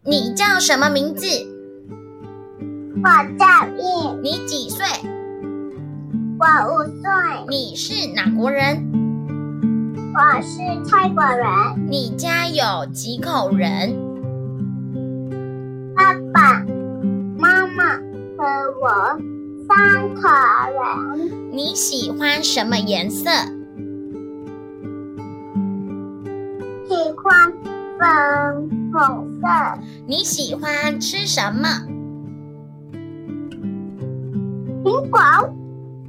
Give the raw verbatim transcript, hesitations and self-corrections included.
你叫什么名字？ 我叫印。 你几岁？ 我五岁。 你是哪国人？ 我是泰国人。 你家有几口人？ 爸爸、妈妈和我三口人。 你喜欢什么颜色？ 喜欢粉红色。 你喜欢吃什么？ 苹果。